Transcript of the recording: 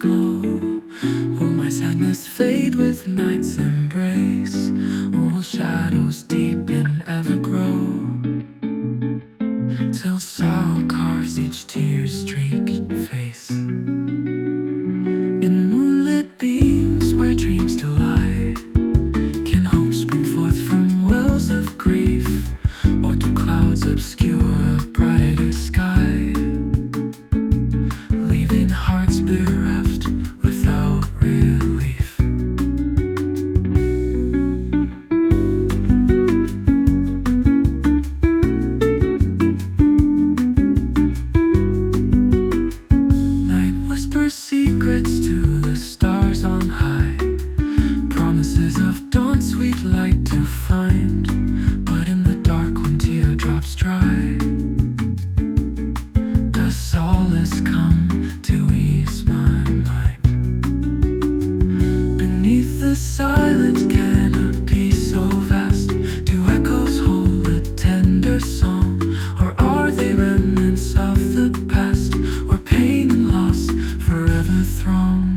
glow. Will my sadness fade with night's embrace? Or will shadows deepen ever grow? Till sorrow carves each tear-streaked face. In moonlit beams where dreams still lie, can hope spring forth from wells of grief? Or do clouds obscure a brighter sky, leaving hearts bereft without relief? Night whispers secrets to the stars on high, promises of dawn, sweet light to find. But in the dark when teardrops dry, does solace come to ease my mind? Beneath the silent canopy so vast, do echoes hold a tender song? Or are they remnants of the past, where pain and loss forever throng?